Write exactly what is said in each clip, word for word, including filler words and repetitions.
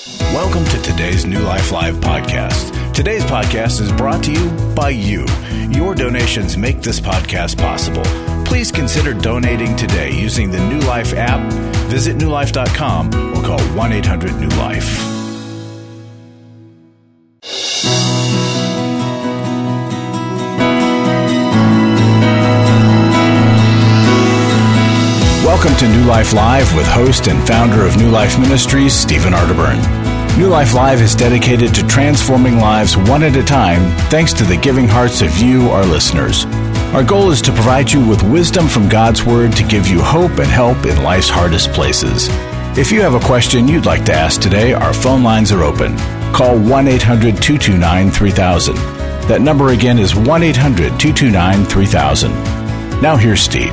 Welcome to today's New Life Live podcast. Today's podcast is brought to you by you. Your donations make this podcast possible. Please consider donating today using the New Life app. Visit new life dot com or call one eight hundred new life. Welcome to New Life Live with host and founder of New Life Ministries, Stephen Arterburn. New Life Live is dedicated to transforming lives one at a time thanks to the giving hearts of you, our listeners. Our goal is to provide you with wisdom from God's Word to give you hope and help in life's hardest places. If you have a question you'd like to ask today, our phone lines are open. Call one eight hundred two two nine three thousand. That number again is one eight hundred two two nine three thousand. Now here's Steve.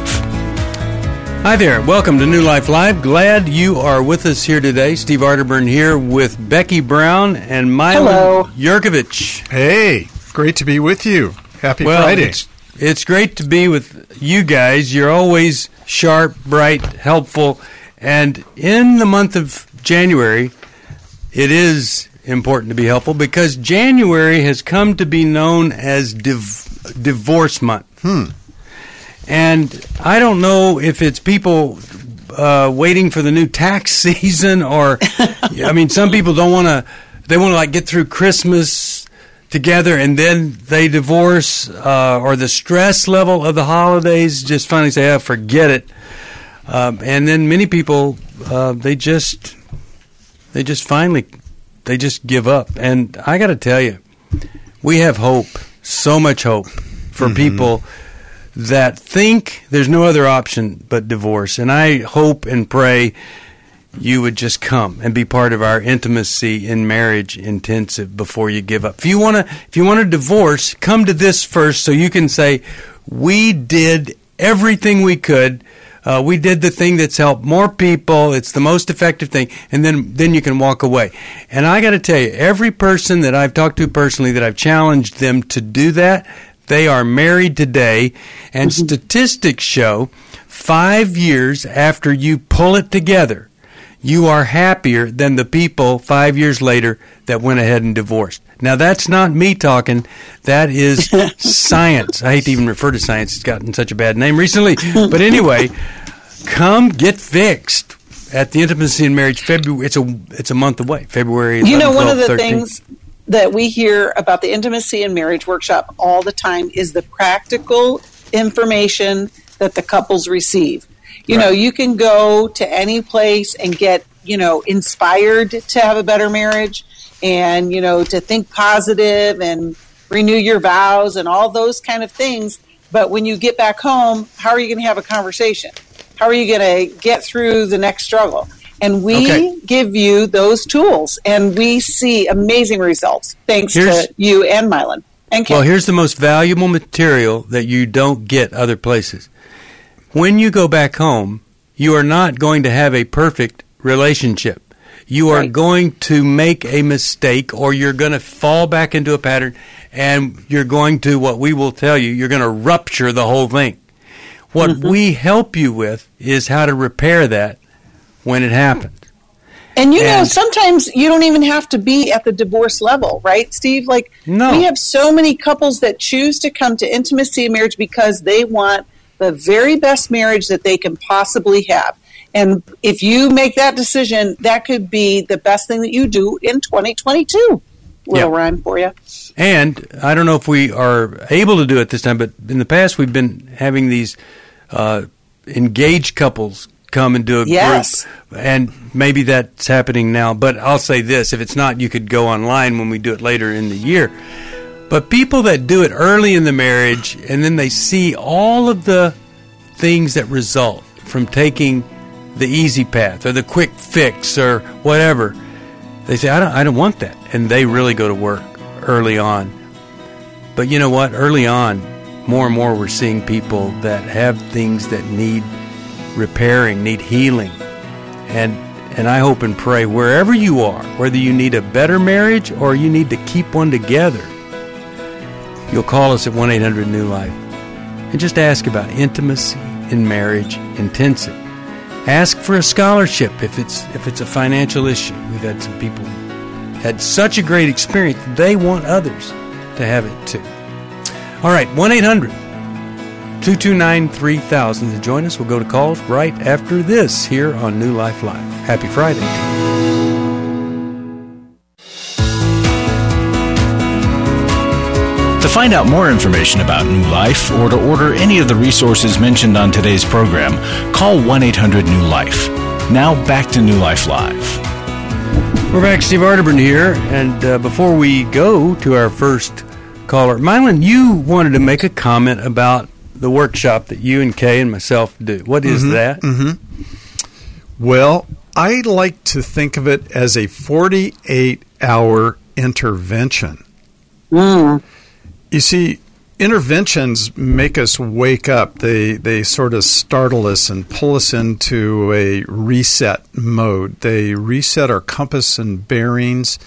Hi there. Welcome to New Life Live. Glad you are with us here today. Steve Arterburn here with Becky Brown and Milo Yurkovich. Hey, great to be with you. Happy well, Friday. It's, it's great to be with you guys. You're always sharp, bright, helpful. And in the month of January, it is important to be helpful because January has come to be known as div- Divorce Month. Hmm. And I don't know if it's people uh, waiting for the new tax season or, I mean, some people don't want to, they want to like get through Christmas together and then they divorce, uh, or the stress level of the holidays just finally say, oh, forget it. Um, and then many people, uh, they just, they just finally, they just give up. And I got to tell you, we have hope, so much hope for mm-hmm. people that think there's no other option but divorce. And I hope and pray you would just come and be part of our intimacy in marriage intensive before you give up. If you want to if you want to divorce, come to this first so you can say, we did everything we could. Uh, we did the thing that's helped more people. It's the most effective thing. And then, then you can walk away. And I got to tell you, every person that I've talked to personally that I've challenged them to do that, they are married today, and mm-hmm. statistics show five years after you pull it together, you are happier than the people five years later that went ahead and divorced. Now, that's not me talking. That is science. I hate to even refer to science. It's gotten such a bad name recently. But anyway, come get fixed at the Intimacy in Marriage. February. It's a it's a month away. February. You know, one twelve, of the thirteenth. things that we hear about the Intimacy in Marriage workshop all the time is the practical information that the couples receive. You right. know, you can go to any place and get, you know, inspired to have a better marriage and, you know, to think positive and renew your vows and all those kind of things. But when you get back home, how are you going to have a conversation? How are you going to get through the next struggle? And we okay. give you those tools, and we see amazing results thanks here's, to you and Mylan. And Ken. Well, here's the most valuable material that you don't get other places. When you go back home, you are not going to have a perfect relationship. You are right. going to make a mistake, or you're going to fall back into a pattern, and you're going to, what we will tell you, you're going to rupture the whole thing. What mm-hmm. we help you with is how to repair that when it happens. And you and, know, sometimes you don't even have to be at the divorce level, right, Steve? Like, no. we have so many couples that choose to come to Intimacy in Marriage because they want the very best marriage that they can possibly have. And if you make that decision, that could be the best thing that you do in twenty twenty-two. Little yep. rhyme for you. And I don't know if we are able to do it this time, but in the past we've been having these uh, engaged couples come and do a yes. group, and maybe that's happening now. But I'll say this, if it's not, you could go online when we do it later in the year. But people that do it early in the marriage, and then they see all of the things that result from taking the easy path or the quick fix or whatever, they say, I don't, I don't want that. And they really go to work early on. But you know what? Early on, more and more we're seeing people that have things that need repairing, need healing. And and I hope and pray wherever you are, whether you need a better marriage or you need to keep one together, you'll call us at one eight hundred new life and just ask about intimacy in marriage intensive. Ask for a scholarship if it's if it's a financial issue. We've had some people had such a great experience, they want others to have it too. All right, one eight hundred two two nine three thousand to join us. We'll go to calls right after this here on New Life Live. Happy Friday. To find out more information about New Life or to order any of the resources mentioned on today's program, call one eight hundred new life. Now back to New Life Live. We're back. Steve Arterburn here. And uh, before we go to our first caller, Mylon, you wanted to make a comment about the workshop that you and Kay and myself do. What is mm-hmm, that? Mm-hmm. Well, I like to think of it as a forty-eight hour intervention. Mm. You see, interventions make us wake up. They they sort of startle us and pull us into a reset mode. They reset our compass and bearings,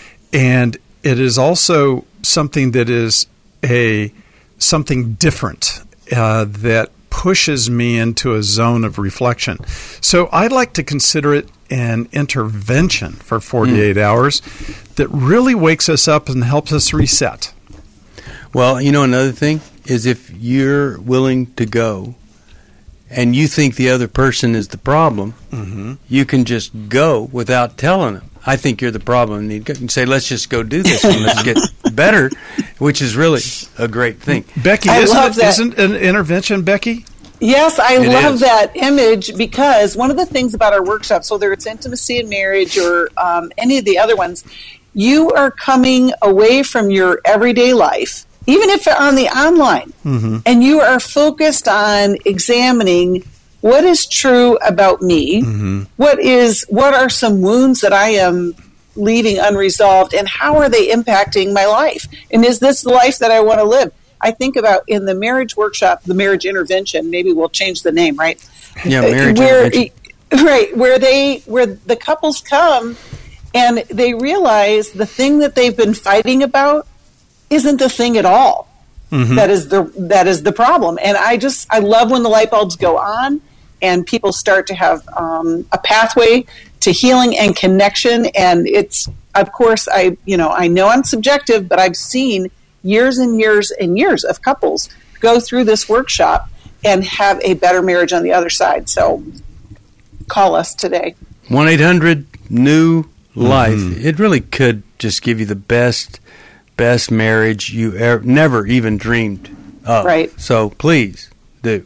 and it is also something that is a something different uh, that pushes me into a zone of reflection. So I like to consider it an intervention for forty-eight mm. hours that really wakes us up and helps us reset. Well, you know, another thing is if you're willing to go and you think the other person is the problem, mm-hmm. you can just go without telling them, I think you're the problem. And you can say, let's just go do this and let's get better, which is really a great thing. Becky, I isn't, love it, that. isn't an intervention, Becky? Yes, I It love is. that image because one of the things about our workshops, whether it's intimacy and marriage or um, any of the other ones, you are coming away from your everyday life, even if on the online, mm-hmm. and you are focused on examining what is true about me, mm-hmm. what is what are some wounds that I am leaving unresolved, and how are they impacting my life? And is this the life that I want to live? I think about in the marriage workshop, the marriage intervention, maybe we'll change the name, right? Yeah, marriage where, intervention. Right, where they where the couples come and they realize the thing that they've been fighting about isn't the thing at all. Mm-hmm. That is the that is the problem. And I just I love when the light bulbs go on and people start to have um, a pathway to healing and connection. And it's of course I you know I know I'm subjective, but I've seen years and years and years of couples go through this workshop and have a better marriage on the other side. So call us today. one eight hundred new life. Mm-hmm. It really could just give you the best best marriage you ever, never even dreamed of. Right. So please do.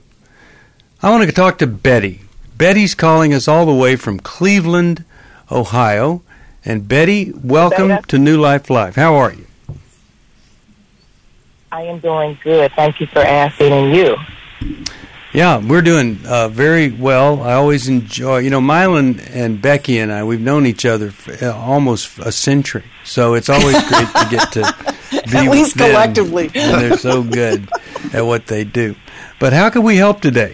I want to talk to Betty. Betty's calling us all the way from Cleveland, Ohio. And Betty, welcome Beta. to New Life Live. How are you? I am doing good. Thank you for asking, and you. Yeah, we're doing uh, very well. I always enjoy, you know, Mylon and Becky and I, we've known each other for uh, almost a century. So it's always great to get to be At with least them. collectively. And they're so good at what they do. But how can we help today?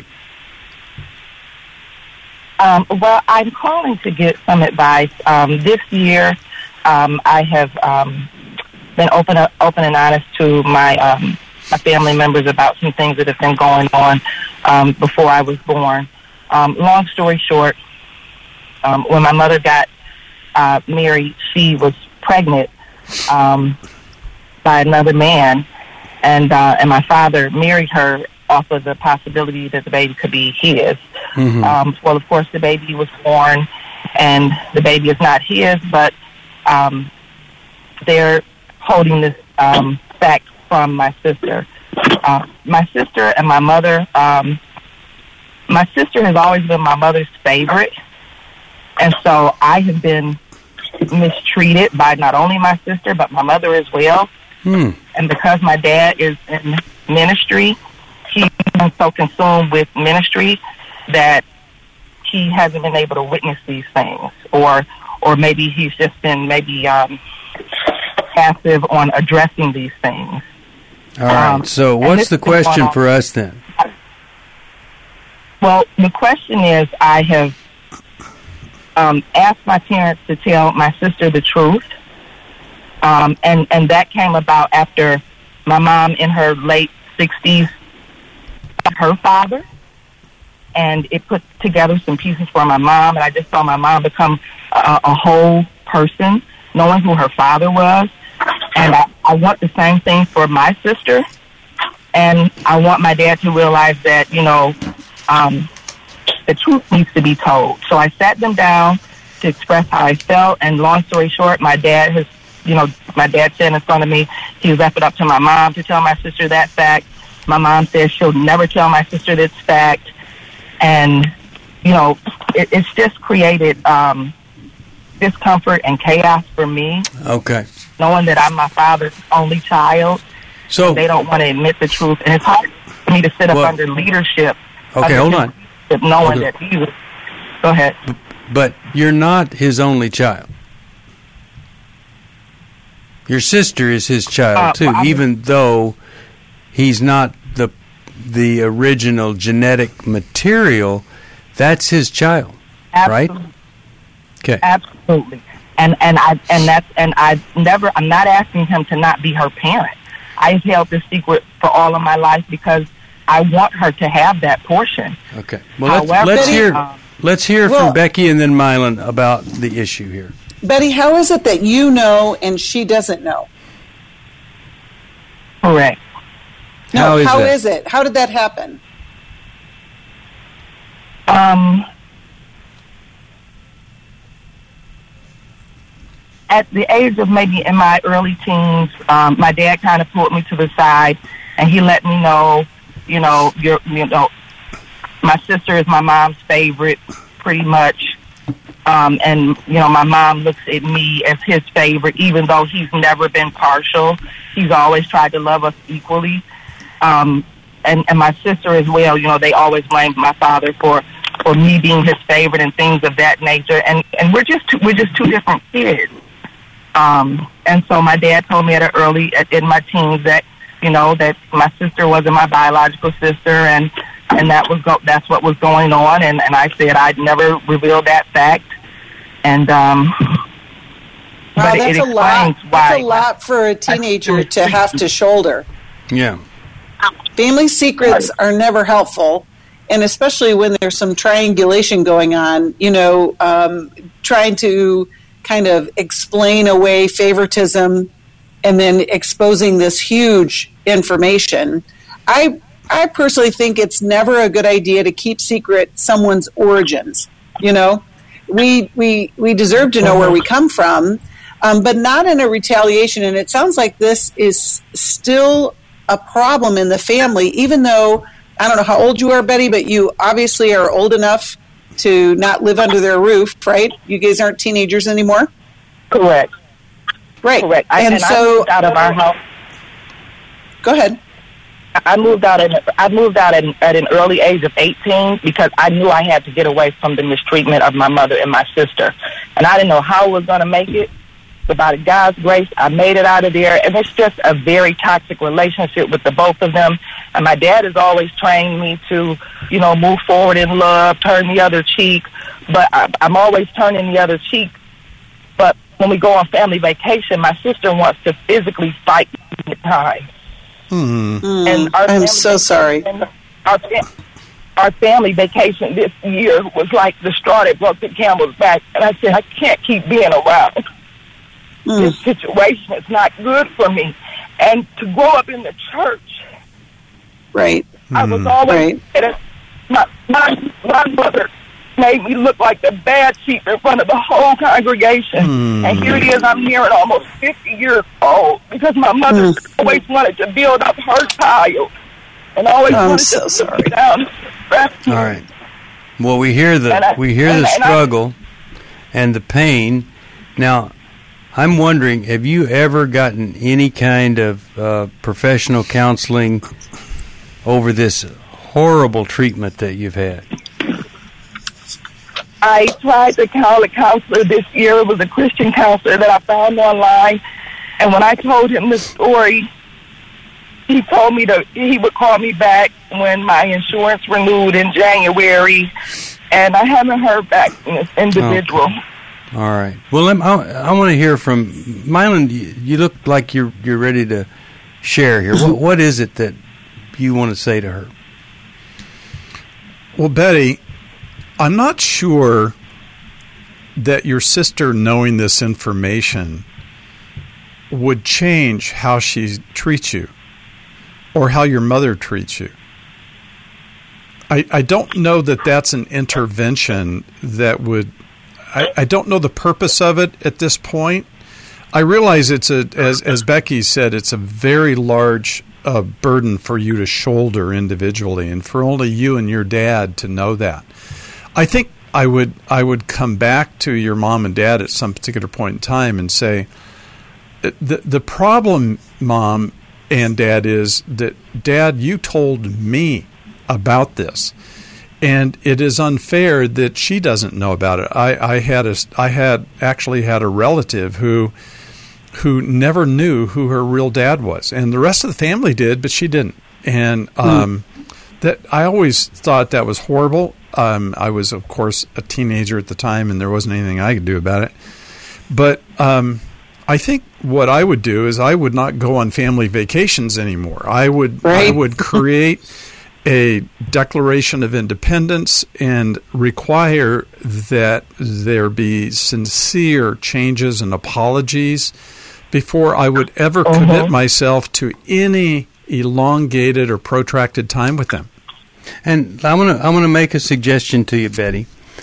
Um, well, I'm calling to get some advice. Um, this year, um, I have um, been open, open and honest to my um, my family members about some things that have been going on um, before I was born. Um, long story short, um, when my mother got uh, married, she was pregnant um, by another man, and uh, and my father married her off of the possibility that the baby could be his. Mm-hmm. Um, well, of course, the baby was born, and the baby is not his, but um, they're holding this um, fact from my sister. Uh, my sister and my mother, um, my sister has always been my mother's favorite, and so I have been mistreated by not only my sister, but my mother as well. Hmm. And because my dad is in ministry, he's been so consumed with ministry that he hasn't been able to witness these things, or or maybe he's just been maybe um, passive on addressing these things. All right, um, so what's the question for us then? Well, the question is, I have um, asked my parents to tell my sister the truth, um, and, and that came about after my mom in her late sixties, her father, and it put together some pieces for my mom, and I just saw my mom become a, a whole person, knowing who her father was. And I, I want the same thing for my sister. And I want my dad to realize that, you know, um, the truth needs to be told. So I sat them down to express how I felt. And long story short, my dad has, you know, my dad said in front of me, he left it up to my mom to tell my sister that fact. My mom says she'll never tell my sister this fact. And, you know, it, it's just created um, discomfort and chaos for me. Okay. Knowing that I'm my father's only child. So they don't want to admit the truth. And it's hard for me to sit up well, under leadership. Okay, under hold on. Knowing okay. that he was... Go ahead. But you're not his only child. Your sister is his child, uh, too, well, even though he's not the the original genetic material. That's his child, absolutely. right? Okay. Absolutely. And and I and that's and I never I'm not asking him to not be her parent. I've held this secret for all of my life because I want her to have that portion. Okay. Well, let's, However, let's hear um, let's hear well, from Becky and then Mylan about the issue here. Betty, how is it that you know and she doesn't know? Correct. No, how is how that? is it? How did that happen? Um, at the age of maybe in my early teens, um, my dad kind of pulled me to the side, and he let me know, you know, you're, you know, my sister is my mom's favorite, pretty much. Um, and, you know, my mom looks at me as his favorite, even though he's never been partial. He's always tried to love us equally. Um, and, and my sister as well, you know, they always blamed my father for, for me being his favorite and things of that nature. And, and we're just two, we're just two different kids. Um, and so my dad told me at an early, at, in my teens that, you know, that my sister wasn't my biological sister, and, and that was go, that's what was going on. And, and I said I'd never reveal that fact. And um, wow, but that's it, it a lot. why That's a lot for a teenager to have to shoulder. Yeah. Family secrets are never helpful, and especially when there's some triangulation going on, you know, um, trying to kind of explain away favoritism and then exposing this huge information. I I personally think it's never a good idea to keep secret someone's origins, you know. We we we deserve to know where we come from, um, but not in a retaliation. And it sounds like this is still a problem in the family, even though, I don't know how old you are, Betty, but you obviously are old enough to not live under their roof, right? You guys aren't teenagers anymore? Correct. Right. Correct. I, and, and so, I moved out of our house. Go ahead. I moved out at I moved out at, at an early age of eighteen because I knew I had to get away from the mistreatment of my mother and my sister, and I didn't know how I was going to make it. But by God's grace, I made it out of there, and it's just a very toxic relationship with the both of them. And my dad has always trained me to, you know, move forward in love, turn the other cheek. But I, I'm always turning the other cheek. But when we go on family vacation, my sister wants to physically fight me at times. Hmm. Mm, And our I'm so sorry. Our, our family vacation this year was like the straw that broke the camel's back. And I said, I can't keep being around Mm. this situation. It's not good for me. And to grow up in the church, Right. I was always, Right. my, my, my mother made me look like the bad sheep in front of the whole congregation. Mm. And here it is, I'm nearing almost fifty years old because my mother Mm. always wanted to build up her child and always I'm wanted so to sorry. put me down. All right. Well, we hear the And I- we hear and- the and I- struggle and the pain. Now, I'm wondering, have you ever gotten any kind of uh, professional counseling over this horrible treatment that you've had? I tried to call a counselor this year. It was a Christian counselor that I found online. And when I told him the story, he told me that he would call me back when my insurance renewed in January. And I haven't heard back from this individual. Okay. All right. Well, let me, I, I want to hear from Mylan. You, you look like you're you're ready to share here. What, what is it that you want to say to her? Well, Betty, I'm not sure that your sister knowing this information would change how she treats you or how your mother treats you. I, I don't know that that's an intervention that would, I, I don't know the purpose of it at this point. I realize it's a, as, as Becky said, it's a very large uh, burden for you to shoulder individually and for only you and your dad to know that. I think I would, I would come back to your mom and dad at some particular point in time and say, the, the problem, Mom and Dad, is that, Dad, you told me about this, and it is unfair that she doesn't know about it. I, I had a, I had actually had a relative who, who never knew who her real dad was, and the rest of the family did, but she didn't. And um, mm. that I always thought that was horrible. Um, I was, of course, a teenager at the time, and there wasn't anything I could do about it. But um, I think what I would do is I would not go on family vacations anymore. I would right. I would create a Declaration of Independence and require that there be sincere changes and apologies before I would ever uh-huh. commit myself to any elongated or protracted time with them. And I want to I want to make a suggestion to you, Betty.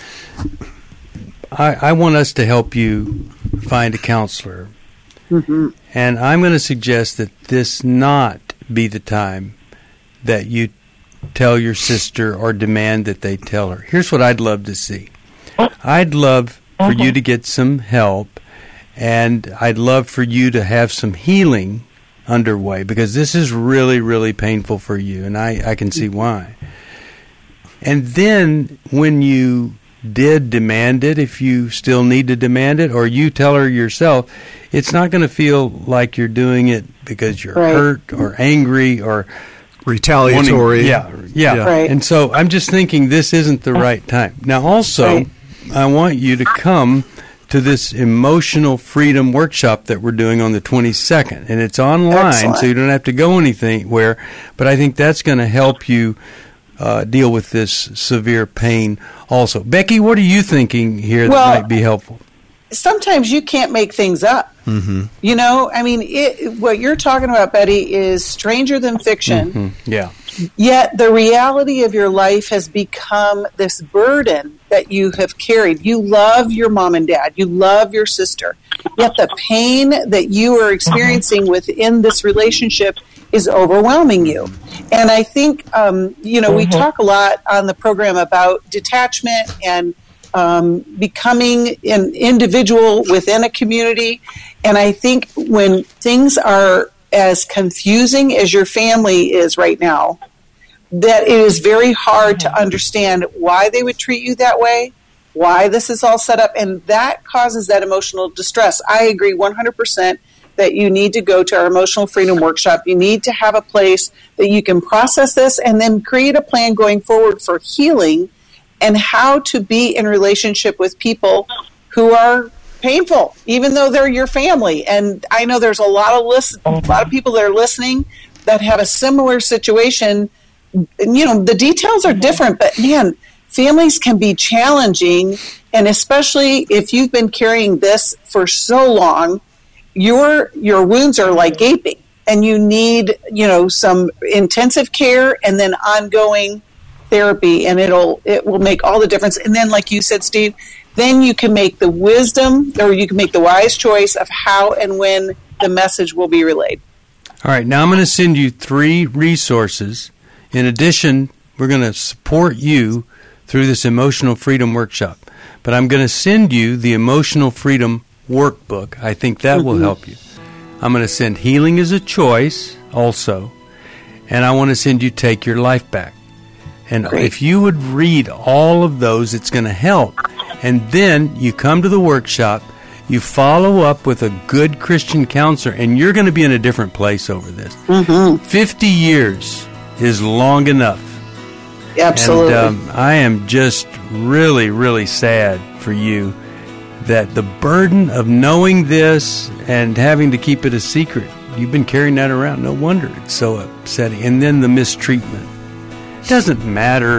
I, I want us to help you find a counselor. Mm-hmm. And I'm going to suggest that this not be the time that you tell your sister or demand that they tell her. Here's what I'd love to see. I'd love for you to get some help, and I'd love for you to have some healing underway, because this is really, really painful for you, and I, I can see why. And then when you did demand it, if you still need to demand it, or you tell her yourself, it's not going to feel like you're doing it because you're right. hurt or angry or retaliatory. Wanting, yeah, yeah. yeah. Right. And so I'm just thinking this isn't the right time. Now, also, right. I want you to come to this emotional freedom workshop that we're doing on the twenty-second, and it's online, Excellent. So you don't have to go anywhere. But I think that's going to help you uh, deal with this severe pain also. Becky, what are you thinking here that well, might be helpful? Sometimes you can't make things up. Mm-hmm. You know, I mean, it, what you're talking about, Betty, is stranger than fiction. Mm-hmm. Yeah. Yet the reality of your life has become this burden that you have carried. You love your mom and dad. You love your sister. Yet the pain that you are experiencing within this relationship is overwhelming you. And I think, um, you know, mm-hmm. we talk a lot on the program about detachment and um, becoming an individual within a community. And I think when things are as confusing as your family is right now, that it is very hard to understand why they would treat you that way, why this is all set up, and that causes that emotional distress. I agree one hundred percent that you need to go to our Emotional Freedom Workshop. You need to have a place that you can process this and then create a plan going forward for healing and how to be in relationship with people who are painful, even though they're your family. And I know there's a lot of list, a lot of people that are listening that have a similar situation. You know, the details are different, but man, families can be challenging, and especially if you've been carrying this for so long, your your wounds are like gaping, and you need, you know, some intensive care and then ongoing therapy, and it'll it will make all the difference. And then, like you said, Steve, then you can make the wisdom, or you can make the wise choice of how and when the message will be relayed. All right, now I'm going to send you three resources. In addition, we're going to support you through this Emotional Freedom Workshop. But I'm going to send you the Emotional Freedom Workbook. I think that mm-hmm. will help you. I'm going to send Healing is a Choice also. And I want to send you Take Your Life Back. And Great. If you would read all of those, it's going to help. And then you come to the workshop, you follow up with a good Christian counselor, and you're going to be in a different place over this. Mm-hmm. fifty years is long enough. Absolutely. And um, I am just really, really sad for you that the burden of knowing this and having to keep it a secret, you've been carrying that around. No wonder it's so upsetting. And then the mistreatment. It doesn't matter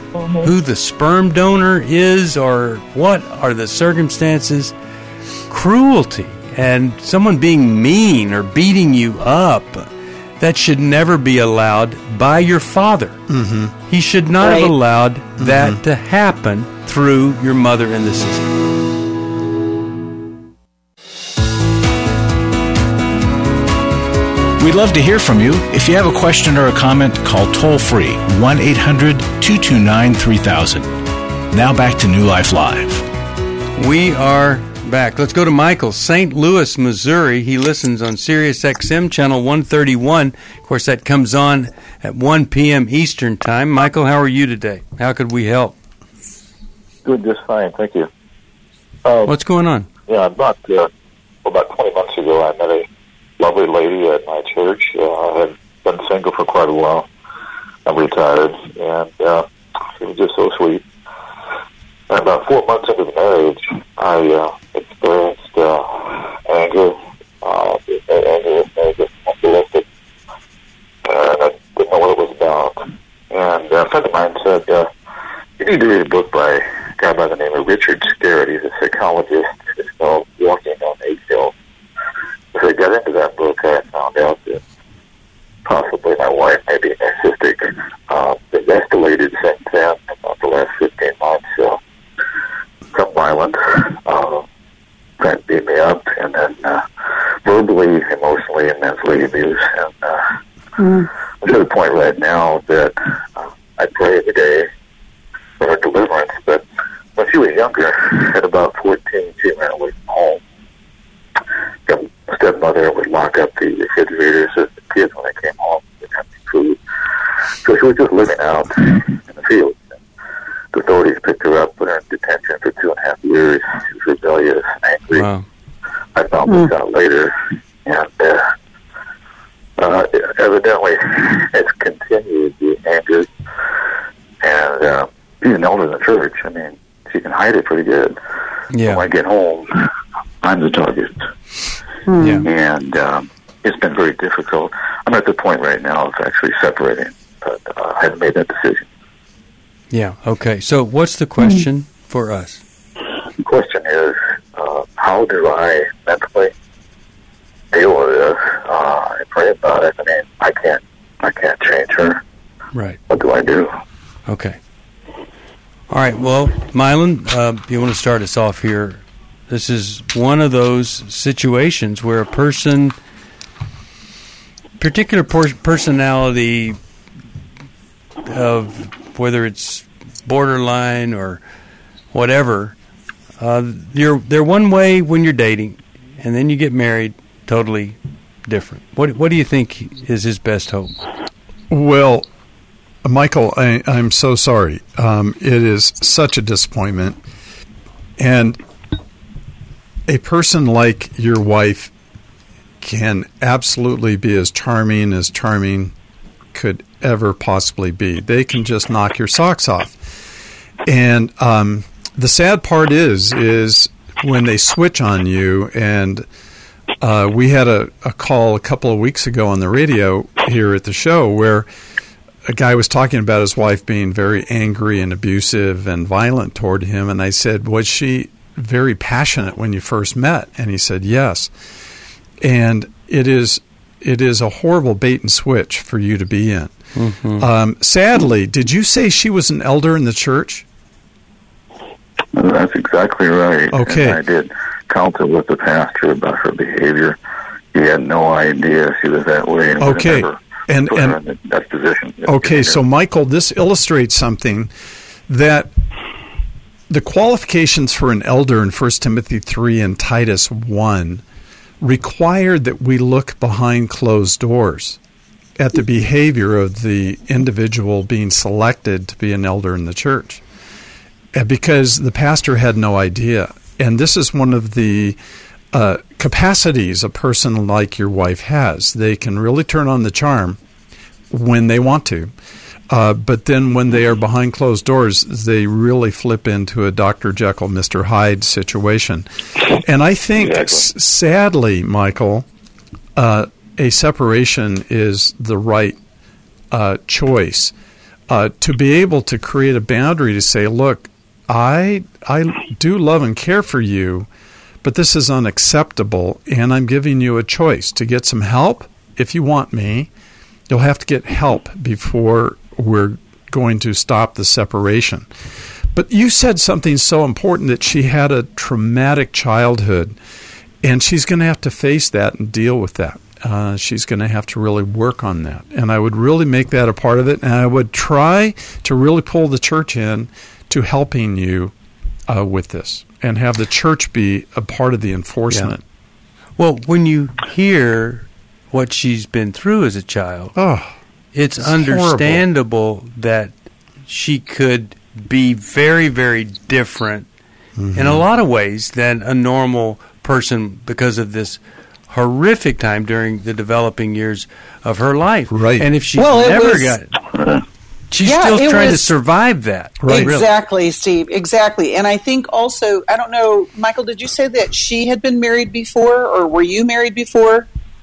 Mhm. who the sperm donor is or what are the circumstances. Cruelty and someone being mean or beating you up, that should never be allowed by your father. Mm-hmm. He should not Right. have allowed that Mm-hmm. to happen through your mother and the sister. We'd love to hear from you. If you have a question or a comment, call toll-free one eight hundred two two nine three thousand. Now back to New Life Live. We are back. Let's go to Michael, Saint Louis, Missouri. He listens on Sirius X M channel one thirty-one. Of course, that comes on at one p.m. Eastern Time. Michael, how are you today? How could we help? Good, just fine, thank you. Um, What's going on? Yeah, about uh, about twenty months ago, I met a lovely lady at my church. Uh, I had been single for quite a while. I'm retired, and uh, she was just so sweet. And about four months into the marriage, I uh, experienced uh, anger. Uh, anger was just unrealistic, and I didn't know what it was about. And a friend of mine said, uh, "You need to read a book by a guy by the name of Richard Scarrett. He's a psychologist. It's called Walking on Eggshells." As I got into that book, I found out that possibly my wife may be narcissistic. Uh, it's escalated since then, about the last fifteen months. Uh, some violent, uh, trying to beat me up, and then uh, verbally, emotionally, and mentally abuse. And uh, Mm. I'm to the point right now that uh, I pray every day for her deliverance. But when she was younger, at about fourteen, she ran away from home. The stepmother would lock up the refrigerator so the kids, when they came home, didn't have any food. So she was just living out in the fields. The authorities picked her up, put her in detention for two and a half years. She was rebellious and angry. Wow. I found this out later, and uh, uh, evidently it's continued, the anger. And uh, she's an elder in the church. I mean, she can hide it pretty good. Yeah. When I get home, I'm the target. Yeah. And um, it's been very difficult. I'm at the point right now of actually separating, but uh, I haven't made that decision. Yeah. Okay. So what's the question for us? The question is, uh, how do I mentally deal with this uh, and pray about it? I mean, I can't, I can't change her. Right. What do I do? Okay. All right. Well, Mylan, uh, you want to start us off here? This is one of those situations where a person, particular por- personality of whether it's borderline or whatever, uh, you're they're one way when you're dating, and then you get married, totally different. What what do you think is his best hope? Well, Michael, I, I'm so sorry. Um, it is such a disappointment. And a person like your wife can absolutely be as charming as charming could ever possibly be. They can just knock your socks off. And um, the sad part is, is when they switch on you, and uh, we had a, a call a couple of weeks ago on the radio here at the show where a guy was talking about his wife being very angry and abusive and violent toward him, and I said, was she very passionate when you first met? And he said, yes. And it is it is a horrible bait and switch for you to be in. Mm-hmm. Um, sadly, did you say she was an elder in the church? That's exactly right. Okay. And I did counsel with the pastor about her behavior. He had no idea she was that way. And Okay. never And put her and in that position. okay, so Michael, this illustrates something that the qualifications for an elder in First Timothy three and Titus one required that we look behind closed doors at the behavior of the individual being selected to be an elder in the church, and because the pastor had no idea. And this is one of the uh, capacities a person like your wife has. They can really turn on the charm when they want to. Uh, but then when they are behind closed doors, they really flip into a Doctor Jekyll, Mister Hyde situation. And I think, Exactly. s- sadly, Michael, uh, a separation is the right uh, choice. uh, to be able to create a boundary to say, look, I I do love and care for you, but this is unacceptable, and I'm giving you a choice to get some help. If you want me, you'll have to get help before we're going to stop the separation. But you said something so important, that she had a traumatic childhood, and she's going to have to face that and deal with that. Uh, she's going to have to really work on that. And I would really make that a part of it, and I would try to really pull the church in to helping you uh, with this, and have the church be a part of the enforcement. Yeah. Well, when you hear what she's been through as a child, oh, it's, it's understandable horrible. that she could be very, very different mm-hmm. in a lot of ways than a normal person because of this horrific time during the developing years of her life. Right. And if she's well, never was, got it, she's yeah, still it trying was, to survive that. Right. Exactly, Steve. Exactly. And I think also, I don't know, Michael, did you say that she had been married before, or were you married before?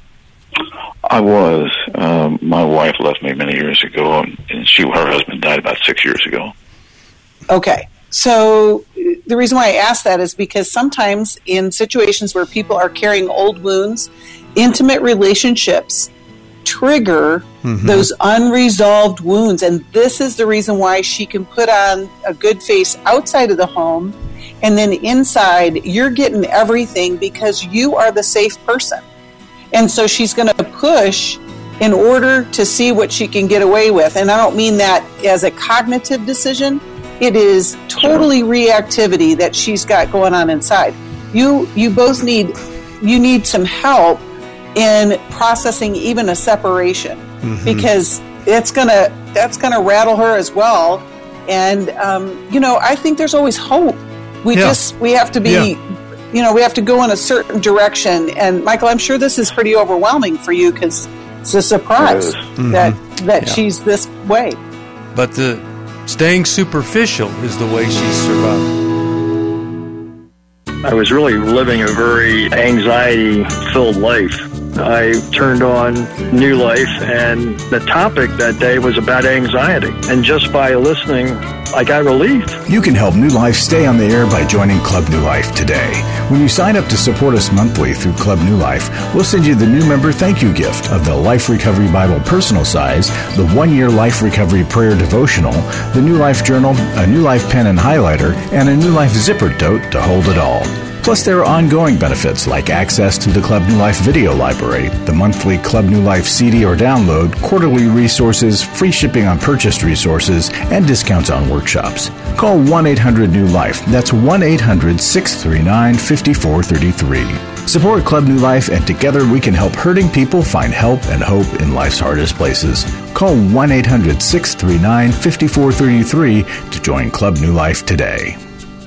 I was. Um, my wife left me many years ago, and, and she, her husband died about six years ago. Okay. So the reason why I ask that is because sometimes in situations where people are carrying old wounds, intimate relationships trigger mm-hmm. those unresolved wounds. And this is the reason why she can put on a good face outside of the home, and then inside you're getting everything because you are the safe person. And so she's going to push in order to see what she can get away with. And I don't mean that as a cognitive decision. It is totally sure. reactivity that she's got going on inside. You you both need you need some help in processing even a separation, mm-hmm. because it's gonna that's gonna rattle her as well. And um, you know, I think there's always hope. We yeah. just we have to be. Yeah. You know, we have to go in a certain direction. And, Michael, I'm sure this is pretty overwhelming for you because it's a surprise it mm-hmm. that, that yeah. she's this way. But the staying superficial is the way she's surviving. I was really living a very anxiety-filled life. I turned on New Life, and the topic that day was about anxiety. And just by listening, I got relief. You can help New Life stay on the air by joining Club New Life today. When you sign up to support us monthly through Club New Life, we'll send you the new member thank you gift of the Life Recovery Bible personal size, the one-year Life Recovery Prayer Devotional, the New Life Journal, a New Life pen and highlighter, and a New Life zipper tote to hold it all. Plus, there are ongoing benefits like access to the Club New Life video library, the monthly Club New Life C D or download, quarterly resources, free shipping on purchased resources, and discounts on workshops. Call one eight hundred new life. That's one eight hundred six three nine five four three three. Support Club New Life, and together we can help hurting people find help and hope in life's hardest places. Call one eight hundred six three nine five four three three to join Club New Life today.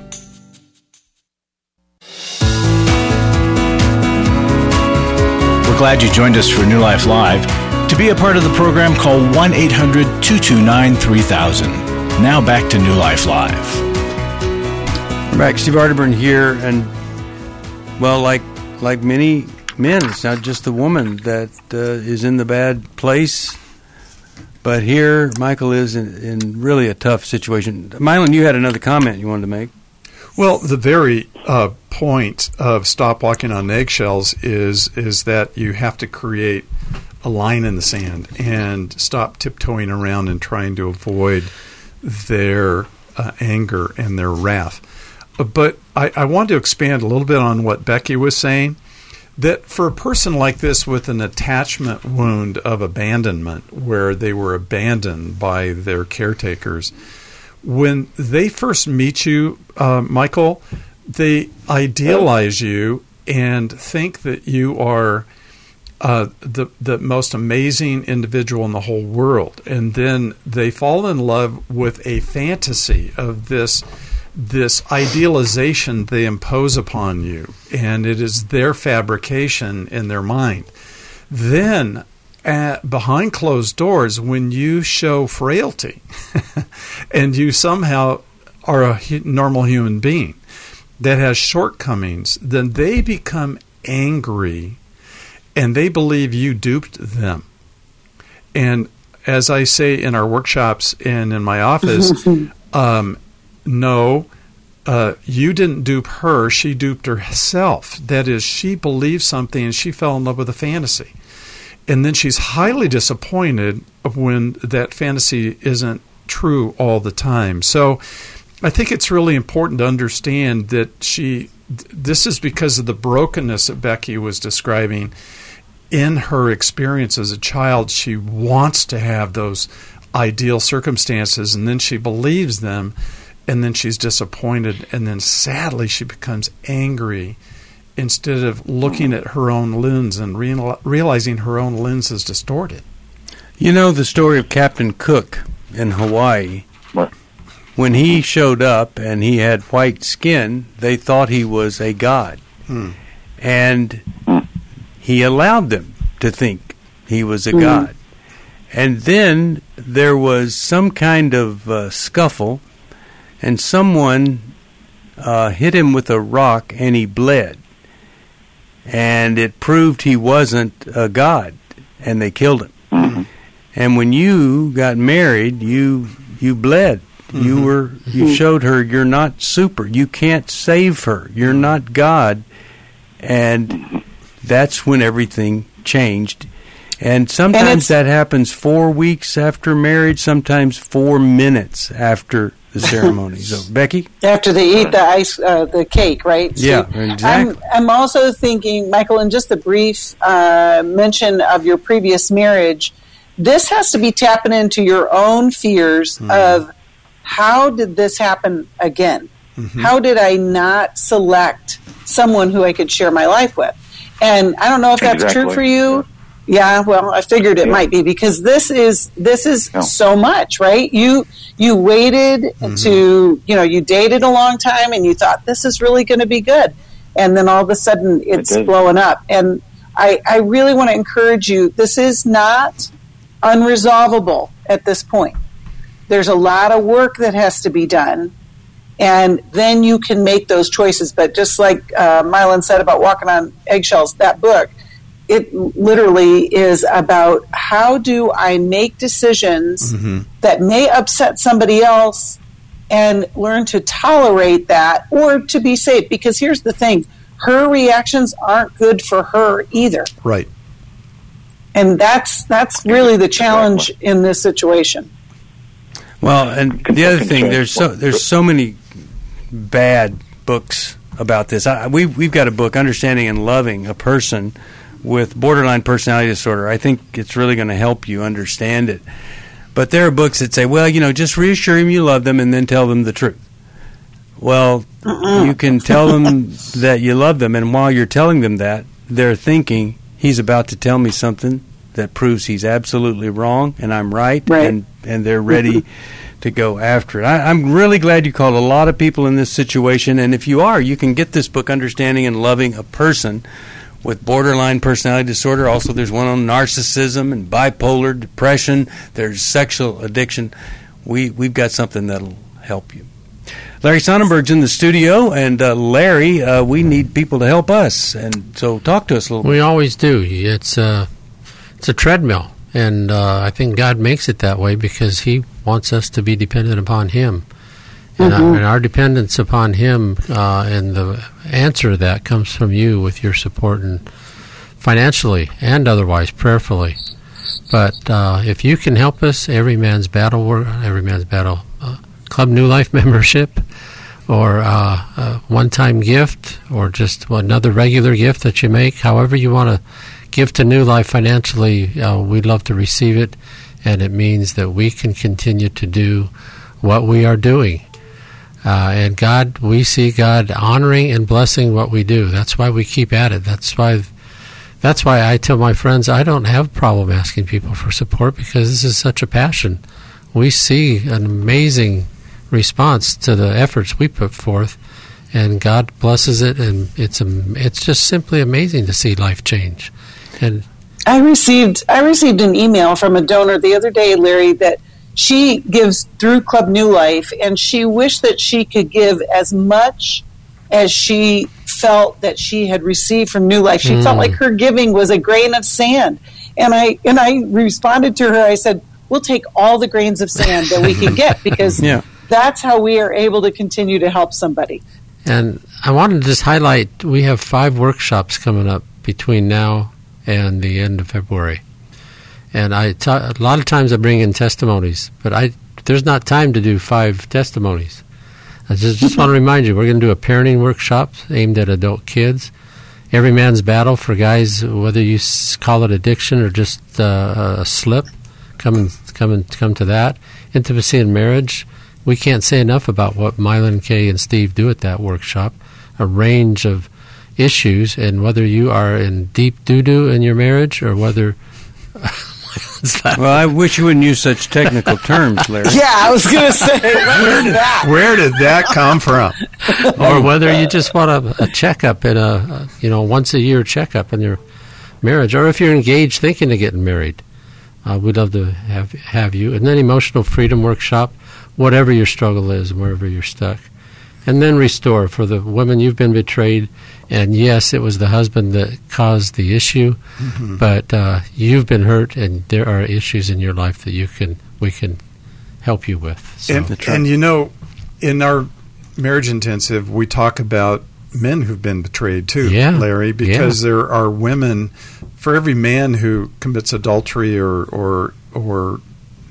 Glad you joined us for New Life Live. To be a part of the program, call one eight hundred two two nine three thousand. Now back to New Life Live. We're back. Steve Arterburn here, and well, like like many men, it's not just the woman that uh, is in the bad place, but here Michael is in, in really a tough situation. Mylon, you had another comment you wanted to make. Well, the very uh, point of Stop Walking on Eggshells is is that you have to create a line in the sand and stop tiptoeing around and trying to avoid their uh, anger and their wrath. Uh, but I, I want to expand a little bit on what Becky was saying, that for a person like this with an attachment wound of abandonment, where they were abandoned by their caretakers, when they first meet you, uh, Michael, they idealize you and think that you are uh, the the most amazing individual in the whole world, and then they fall in love with a fantasy of this this idealization they impose upon you, and it is their fabrication in their mind. Then, At, behind closed doors, when you show frailty and you somehow are a hu- normal human being that has shortcomings, then they become angry and they believe you duped them. And as I say in our workshops and in my office, um, no, uh, you didn't dupe her. She duped herself. That is, she believed something and she fell in love with a fantasy. And then she's highly disappointed when that fantasy isn't true all the time. So I think it's really important to understand that she, this is because of the brokenness that Becky was describing. In her experience as a child, she wants to have those ideal circumstances, and then she believes them, and then she's disappointed, and then sadly she becomes angry instead of looking at her own lens and real, realizing her own lens is distorted. You know the story of Captain Cook in Hawaii? What? When he showed up and he had white skin, they thought he was a god. Hmm. And Hmm. he allowed them to think he was a god. And then there was some kind of uh, scuffle, and someone uh, hit him with a rock, and he bled. And it proved he wasn't a god, and they killed him. Mm-hmm. And when you got married, you you bled. Mm-hmm. You were you showed her you're not super. You can't save her. You're not God. And that's when everything changed. And sometimes and that happens four weeks after marriage, sometimes four minutes after the ceremony. So, Becky? After they eat the ice, uh, the cake, right? Yeah, so exactly. I'm, I'm also thinking, Michael, in just a brief uh, mention of your previous marriage, this has to be tapping into your own fears mm. of how did this happen again? Mm-hmm. How did I not select someone who I could share my life with? And I don't know if that's exactly. true for you. Yeah, well, I figured it yeah. might be because this is this is yeah. so much, right? You you waited mm-hmm. to, you know, you dated a long time and you thought this is really going to be good. And then all of a sudden it's it blowing up. And I, I really want to encourage you, this is not unresolvable at this point. There's a lot of work that has to be done. And then you can make those choices. But just like uh, Mylan said about walking on eggshells, that book, it literally is about how do I make decisions mm-hmm. that may upset somebody else and learn to tolerate that or to be safe. Because here's the thing, her reactions aren't good for her either. Right. And that's that's really the challenge in this situation. Well, and the other thing, there's so there's so many bad books about this. I, we we've got a book, Understanding and Loving a Person with Borderline Personality Disorder. I think it's really going to help you understand it. But there are books that say, well, you know, just reassure them you love them and then tell them the truth. Well, uh-uh. you can tell them that you love them, and while you're telling them that, they're thinking, he's about to tell me something that proves he's absolutely wrong and I'm right, right. and and they're ready to go after it. I, I'm really glad you called a lot of people in this situation, and if you are, you can get this book, Understanding and Loving a Person with Borderline Personality Disorder. Also, there's one on narcissism and bipolar depression. There's sexual addiction. We, we've got something that'll help you. Larry Sonnenberg's in the studio, and uh, Larry, uh, we need people to help us, and so talk to us a little bit. We always do. It's a, it's a treadmill, and uh, I think God makes it that way because He wants us to be dependent upon Him. And, mm-hmm. our, and our dependence upon Him uh, and the answer to that comes from you with your support and financially and otherwise, prayerfully. But uh, if you can help us, Every Man's Battle, work, Every Man's Battle uh, Club New Life membership, or uh, a one-time gift, or just another regular gift that you make, however you want to give to New Life financially, uh, we'd love to receive it, and it means that we can continue to do what we are doing. Uh, and God, we see God honoring and blessing what we do. That's why we keep at it. That's why that's why I tell my friends I don't have a problem asking people for support because this is such a passion. We see an amazing response to the efforts we put forth, and God blesses it, and it's um, it's just simply amazing to see life change. And I received I received an email from a donor the other day, Larry, that she gives through Club New Life, and she wished that she could give as much as she felt that she had received from New Life. She mm. felt like her giving was a grain of sand. And I and I responded to her, I said, we'll take all the grains of sand that we can get because yeah. that's how we are able to continue to help somebody. And I wanted to just highlight, we have five workshops coming up between now and the end of February. And I ta- a lot of times I bring in testimonies, but I there's not time to do five testimonies. I just, just want to remind you, we're going to do a parenting workshop aimed at adult kids. Every man's battle for guys, whether you call it addiction or just uh, a slip, come and, come and come to that. Intimacy in marriage. We can't say enough about what Mylan, Kay, and Steve do at that workshop. A range of issues, and whether you are in deep doo-doo in your marriage or whether... Well, I wish you wouldn't use such technical terms, Larry. Yeah, I was going to say, where did that? Where did that come from? Or whether you just want a, a checkup in a, a you know once a year checkup in your marriage, or if you're engaged thinking of getting married, uh, we'd love to have have you. And then emotional freedom workshop, whatever your struggle is, and wherever you're stuck, and then restore for the women you've been betrayed. And yes, it was the husband that caused the issue, mm-hmm. but uh, you've been hurt, and there are issues in your life that you can we can help you with. So. And, and you know, in our marriage intensive, we talk about men who've been betrayed too, yeah. Larry, because yeah. there are women. For every man who commits adultery or or or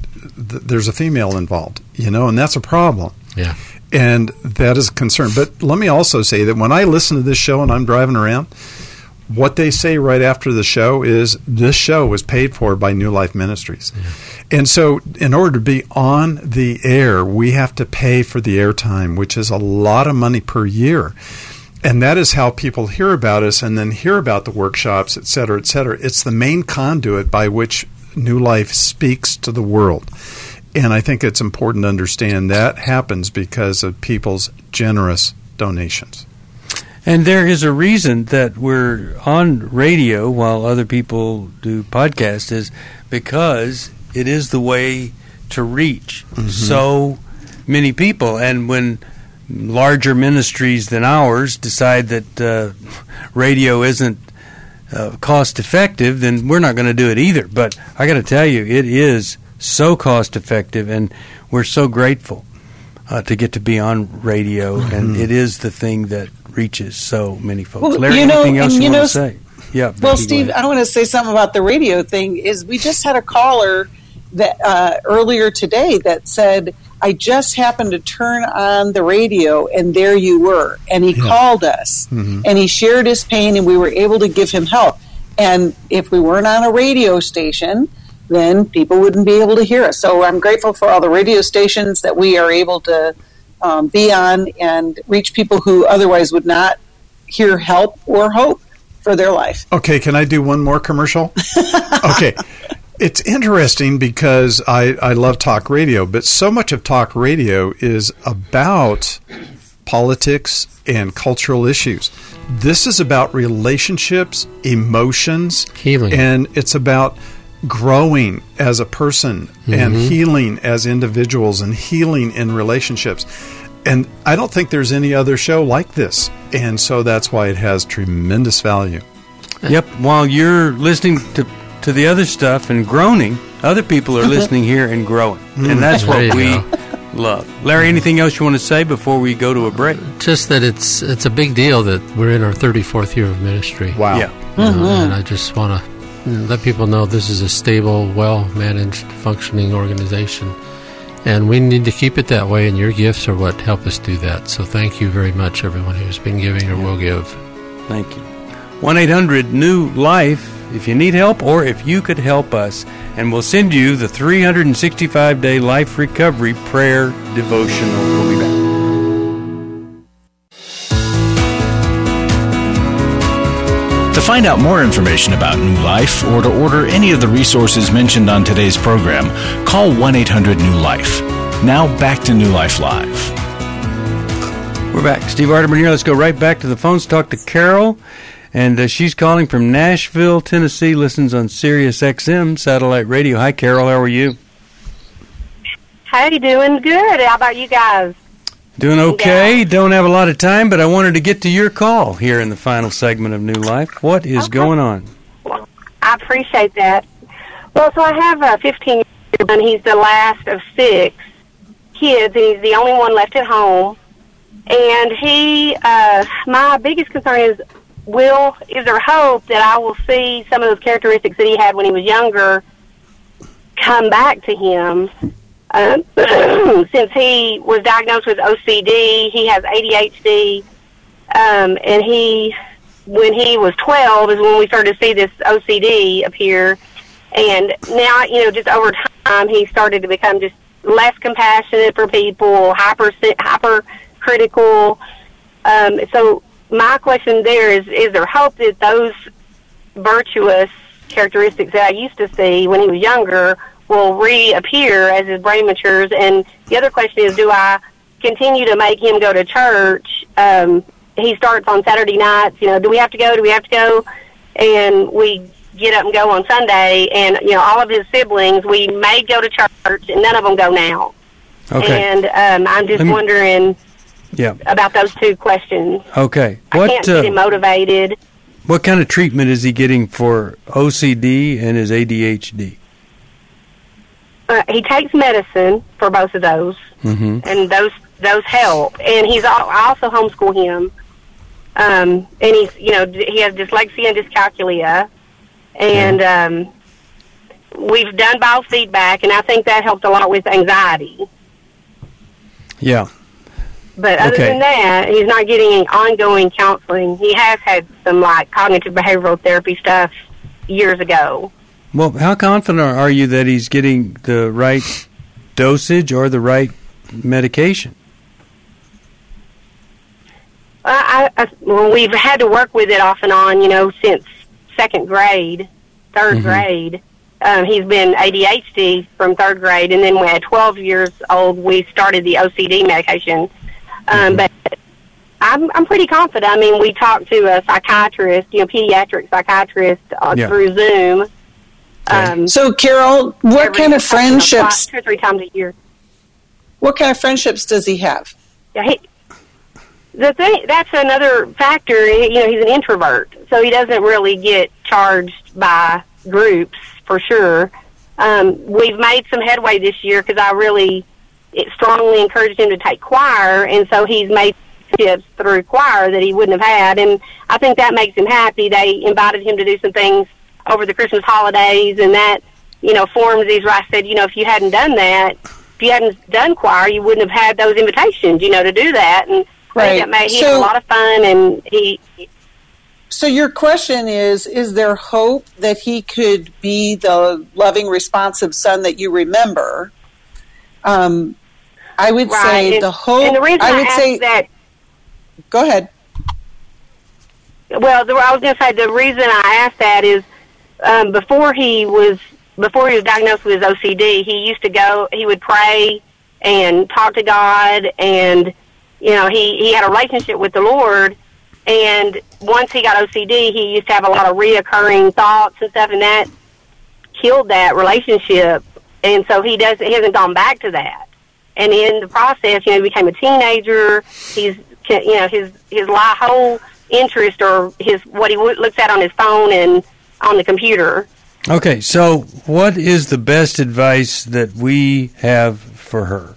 th- there's a female involved, you know, and that's a problem. Yeah. And that is a concern. But let me also say that when I listen to this show and I'm driving around, what they say right after the show is this show was paid for by New Life Ministries. Yeah. And so in order to be on the air, we have to pay for the airtime, which is a lot of money per year. And that is how people hear about us and then hear about the workshops, et cetera, et cetera. It's the main conduit by which New Life speaks to the world. And I think it's important to understand that happens because of people's generous donations. And there is a reason that we're on radio while other people do podcasts is because it is the way to reach mm-hmm. so many people. And when larger ministries than ours decide that uh, radio isn't uh, cost effective, then we're not going to do it either. But I got to tell you, it is so cost effective, and we're so grateful uh, to get to be on radio, mm-hmm. and it is the thing that reaches so many folks. Well, Larry, you know, anything else you, you want know, to say? Yeah. Well, Steve, I want to say something about the radio thing. Is we just had a caller that uh, earlier today that said, "I just happened to turn on the radio, and there you were." And he yeah. called us, mm-hmm. and he shared his pain, and we were able to give him help. And if we weren't on a radio station, then people wouldn't be able to hear us. So I'm grateful for all the radio stations that we are able to um, be on and reach people who otherwise would not hear help or hope for their life. Okay, can I do one more commercial? Okay. It's interesting because I, I love talk radio, but so much of talk radio is about politics and cultural issues. This is about relationships, emotions, healing, and it's about growing as a person mm-hmm. and healing as individuals and healing in relationships. And I don't think there's any other show like this. And so that's why it has tremendous value. Yep. While you're listening to, to the other stuff and groaning, other people are listening here and growing. Mm. And that's what we go. love. Larry, anything else you want to say before we go to a break? Just that it's it's a big deal that we're in our thirty-fourth year of ministry. Wow. Yeah. Mm-hmm. You know, and I just want to let people know this is a stable, well-managed, functioning organization. And we need to keep it that way, and your gifts are what help us do that. So thank you very much, everyone who's been giving or will give. Thank you. one eight hundred new life if you need help or if you could help us. And we'll send you the three hundred sixty-five day Life Recovery Prayer Devotional. We'll be back. To find out more information about New Life or to order any of the resources mentioned on today's program, call one eight hundred new life. Now back to New Life Live. We're back. Steve Arterburn here. Let's go right back to the phones. Talk to Carol. And uh, she's calling from Nashville, Tennessee, listens on Sirius X M satellite radio. Hi, Carol. How are you? Hey, doing good. How about you guys? Doing okay. Don't have a lot of time, but I wanted to get to your call here in the final segment of New Life. What is okay. going on? I appreciate that. Well, so I have a fifteen and he's the last of six kids, and he's the only one left at home. And he, uh, my biggest concern is, will, is there hope that I will see some of those characteristics that he had when he was younger come back to him? Uh, since he was diagnosed with O C D, he has A D H D, um, and he, when he was twelve is when we started to see this O C D appear. And now, you know, just over time, he started to become just less compassionate for people, hyper, hyper critical. Um, so my question there is, is there hope that those virtuous characteristics that I used to see when he was younger will reappear as his brain matures? And the other question is, do I continue to make him go to church? Um, he starts on Saturday nights. You know, do we have to go? Do we have to go? And we get up and go on Sunday. And, you know, all of his siblings, we may go to church, and none of them go now. Okay. And um, I'm just me, wondering yeah. about those two questions. Okay. What, I can't get uh, him motivated. What kind of treatment is he getting for O C D and his A D H D? Uh, he takes medicine for both of those, mm-hmm. and those those help. And he's all, I also homeschool him, um, and he's you know he has dyslexia and dyscalculia, and um, we've done biofeedback, and I think that helped a lot with anxiety. Yeah. But other okay. than that, he's not getting any ongoing counseling. He has had some like cognitive behavioral therapy stuff years ago. Well, how confident are you that he's getting the right dosage or the right medication? I, I, well, we've had to work with it off and on, you know, since second grade, third mm-hmm. grade. Um, he's been A D H D from third grade, and then when at twelve years old, we started the O C D medication. Um, mm-hmm. But I'm I'm pretty confident. I mean, we talked to a psychiatrist, you know, pediatric psychiatrist uh, yeah. through Zoom. Um, so, Carol, what kind of friendships? Two or three times a year. What kind of friendships does he have? Yeah, he, the thing that's another factor. You know, he's an introvert, so he doesn't really get charged by groups for sure. Um, we've made some headway this year because I really it strongly encouraged him to take choir, and so he's made tips through choir that he wouldn't have had, and I think that makes him happy. They invited him to do some things over the Christmas holidays, and that, you know, forms these, I said, you know, if you hadn't done that, if you hadn't done choir, you wouldn't have had those invitations, you know, to do that. And right. I think that made, he so, had a lot of fun, and he... So your question is, is there hope that he could be the loving, responsive son that you remember? Um, I would right. say and, the hope... And the reason I I would asked say, that... Go ahead. Well, the, I was going to say the reason I asked that is um, before he was before he was diagnosed with his O C D, he used to go. He would pray and talk to God, and you know he he had a relationship with the Lord. And once he got O C D, he used to have a lot of reoccurring thoughts and stuff, and that killed that relationship. And so he does. He hasn't gone back to that. And in the process, you know, he became a teenager. He's you know his his whole interest or his what he looks at on his phone and on the computer. Okay, so what is the best advice that we have for her?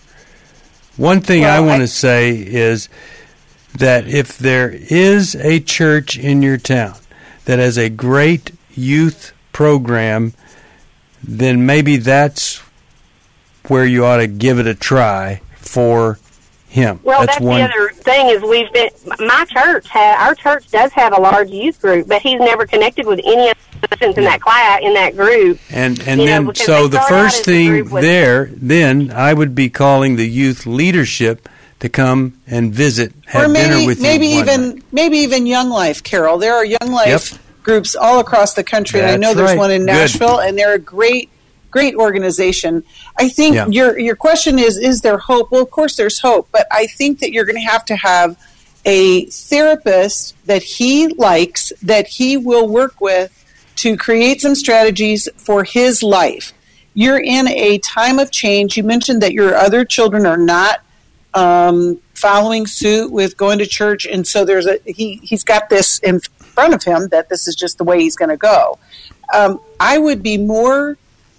One thing well, I want to say is that if there is a church in your town that has a great youth program, then maybe that's where you ought to give it a try for him. Well, that's, that's one. the other thing is we've been. My church, ha, our church does have a large youth group, but he's never connected with any of the students in that class in that group. And and you then know, so the first thing the there, then I would be calling the youth leadership to come and visit, have or maybe, dinner with maybe you. Maybe even night. maybe even Young Life, Carol. There are Young Life yep. groups all across the country. That's and I know there's right. one in Good. Nashville, and they're a great. Great organization. I think yeah. your your question is, is there hope? Well, of course there's hope, but I think that you're going to have to have a therapist that he likes, that he will work with to create some strategies for his life. You're in a time of change. You mentioned that your other children are not um, following suit with going to church, and so there's a he he's got this in front of him that this is just the way he's going to go. Um, I would be more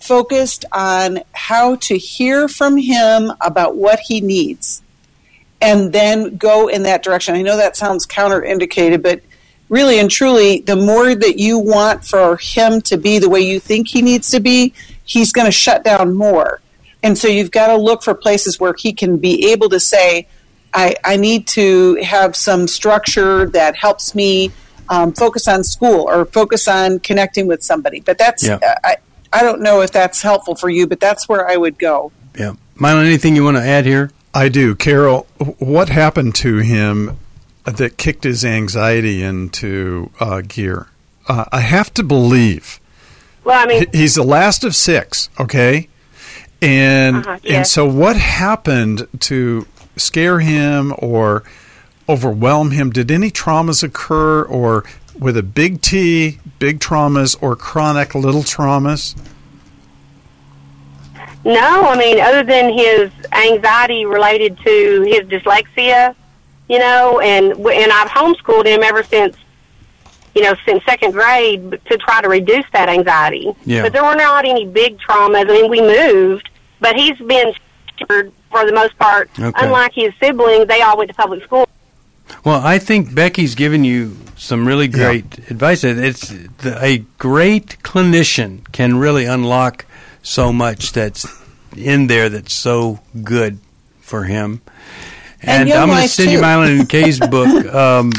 focused on how to hear from him about what he needs and then go in that direction. I know that sounds counterindicated, but really and truly, the more that you want for him to be the way you think he needs to be, he's going to shut down more. And so you've got to look for places where he can be able to say, I, I need to have some structure that helps me um, focus on school or focus on connecting with somebody. But that's, yeah. uh, I, I don't know if that's helpful for you, but that's where I would go. Yeah. Mylon, anything you want to add here? I do. Carol, what happened to him that kicked his anxiety into uh, gear? Uh, I have to believe. Well, I mean, he's the last of six, okay? And uh-huh, yes. and so what happened to scare him or overwhelm him? Did any traumas occur, or with a big T, big traumas, or chronic little traumas? No, I mean, other than his anxiety related to his dyslexia, you know, and and I've homeschooled him ever since, you know, since second grade to try to reduce that anxiety. Yeah. But there were not any big traumas. I mean, we moved, but he's been sheltered for the most part. Okay. Unlike his siblings, they all went to public school. Well, I think Becky's given you some really great yeah. advice. It's the, a great clinician can really unlock so much that's in there that's so good for him. And, and I'm going to send too. you Mylon and Kay's book, um,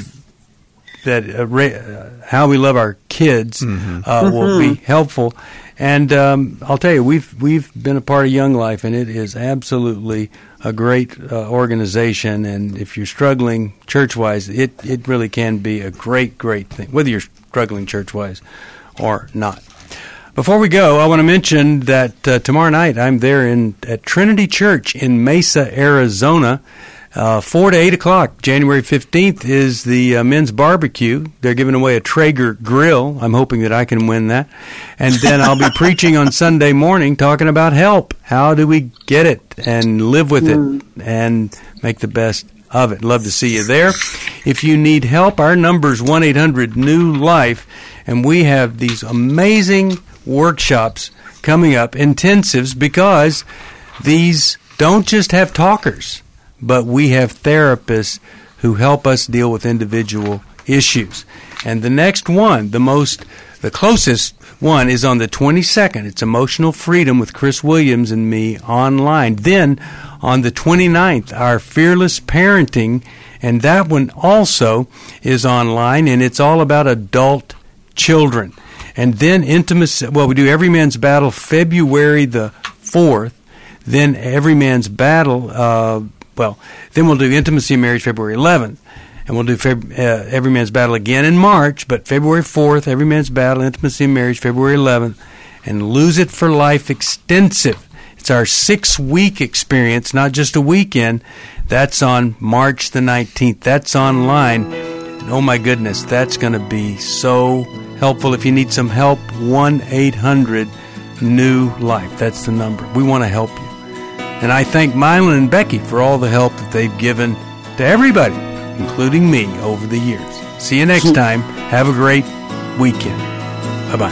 that uh, uh, How We Love Our Kids, mm-hmm. Uh, mm-hmm. will be helpful. And um, I'll tell you, we've we've been a part of Young Life, and it is absolutely a great uh, organization. And if you're struggling church-wise, it, it really can be a great, great thing, whether you're struggling church-wise or not. Before we go, I want to mention that uh, tomorrow night I'm there in at Trinity Church in Mesa, Arizona. Uh, four to eight o'clock, January fifteenth, is the uh, men's barbecue. They're giving away a Traeger grill. I'm hoping that I can win that. And then I'll be preaching on Sunday morning talking about help. How do we get it and live with it and make the best of it? Love to see you there. If you need help, our number is one eight hundred new life, and we have these amazing workshops coming up, intensives, because these don't just have talkers, but we have therapists who help us deal with individual issues. And the next one, the most, the closest one, is on the twenty-second. It's Emotional Freedom with Chris Williams and me online. Then on the twenty-ninth, our Fearless Parenting, and that one also is online, and it's all about adult children. And then Intimacy, well, we do Every Man's Battle February the fourth, then Every Man's Battle, uh, well, then we'll do Intimacy and Marriage February eleventh, and we'll do Feb- uh, Every Man's Battle again in March, but February fourth, Every Man's Battle, Intimacy and Marriage February eleventh, and Lose It for Life Extensive. It's our six-week experience, not just a weekend. That's on March the nineteenth. That's online. And oh, my goodness, that's going to be so helpful. If you need some help, one eight hundred new life. That's the number. We want to help you. And I thank Mylon and Becky for all the help that they've given to everybody, including me, over the years. See you next time. Have a great weekend. Bye-bye.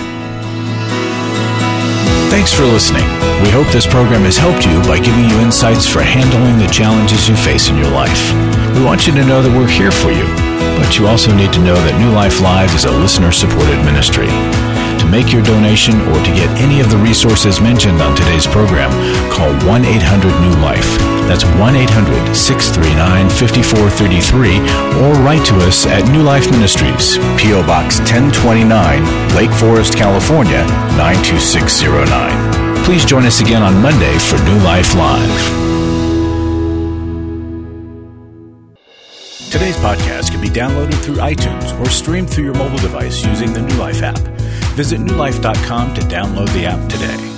Thanks for listening. We hope this program has helped you by giving you insights for handling the challenges you face in your life. We want you to know that we're here for you, but you also need to know that New Life Live is a listener-supported ministry. To make your donation or to get any of the resources mentioned on today's program, call one eight hundred new life. That's one eight hundred, six three nine, five four three three, or write to us at New Life Ministries, P O Box ten twenty-nine, Lake Forest, California, nine two six zero nine. Please join us again on Monday for New Life Live. Today's podcast can be downloaded through iTunes or streamed through your mobile device using the New Life app. Visit new life dot com to download the app today.